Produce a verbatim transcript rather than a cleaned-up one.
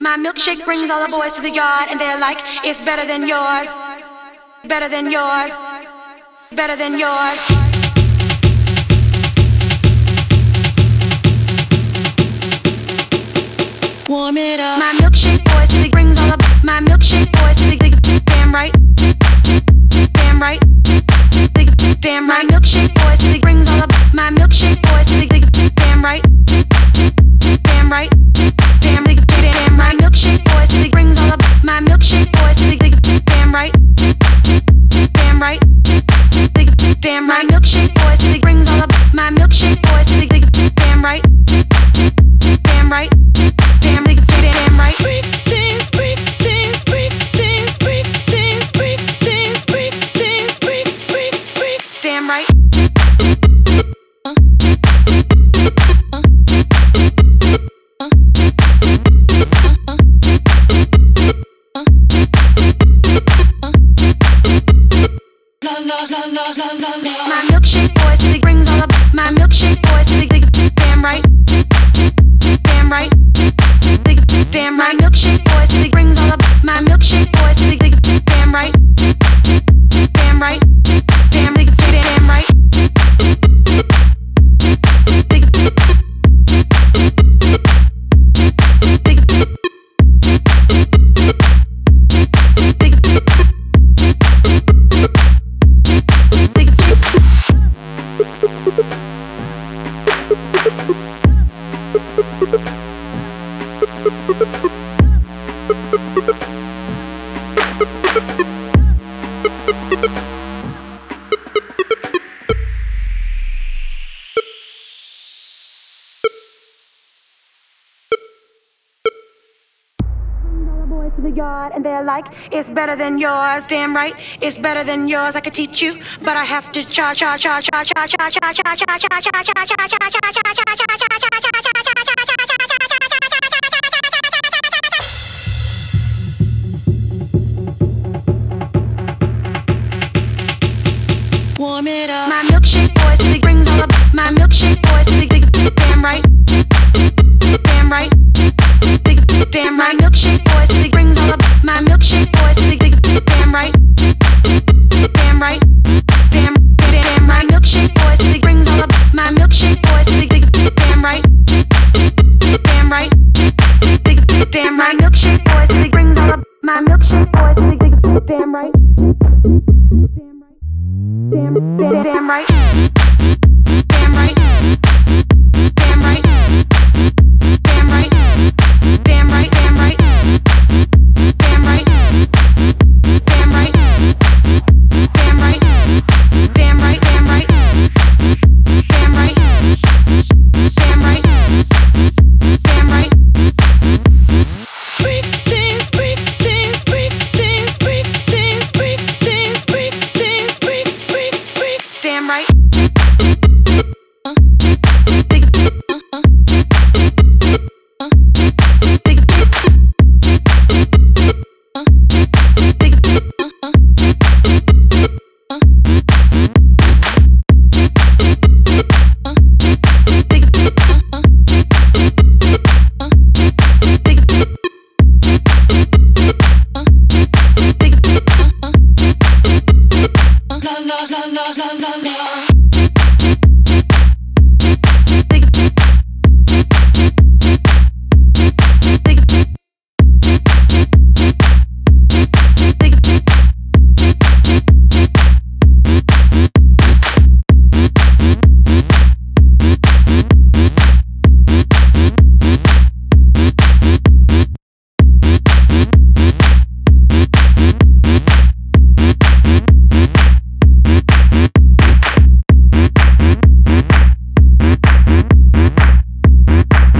My milkshake brings all the boys to the yard, and they're like, it's better than yours, better than yours, better than yours. Warm it up. My milkshake boys, he brings all the. My milkshake boys, he damn right, damn right, damn right. Milkshake boys, he brings all the. My milkshake boys, he damn right, damn right, damn damn right. Milkshake boys, he brings all the. My milkshake boys, he damn right, damn right, damn right. Milkshake boys, he brings all the. My milkshake boys, he damn right, damn right. Damn, damn right. Bricks, this, bricks, this, bricks, this, bricks, this, bricks, this, bricks, this, bricks, bricks, bricks. Damn right. My milkshake boys, he brings all the. My milkshake boys, he damn right, damn right. Damn right, milkshake boys, he brings all the. My milkshake boys, he damn right, damn right, damn damn right. To the yard, and they're like, it's better than yours. Damn right, it's better than yours. I could teach you, but I have to charge, charge, charge, charge, charge, charge, charge, charge, charge, charge, charge, warm it up. My milkshake boys, he brings all the. My milkshake boys, he damn right, damn right, damn right. Milkshake boys, he brings all the. My milkshake boys, he damn right, damn right, damn damn right. Milkshake boys, he brings all the. My milkshake boys, he damn right, damn right, damn right. Milkshake boys, he brings all the. My milkshake boys, he damn right, damn right, damn damn right.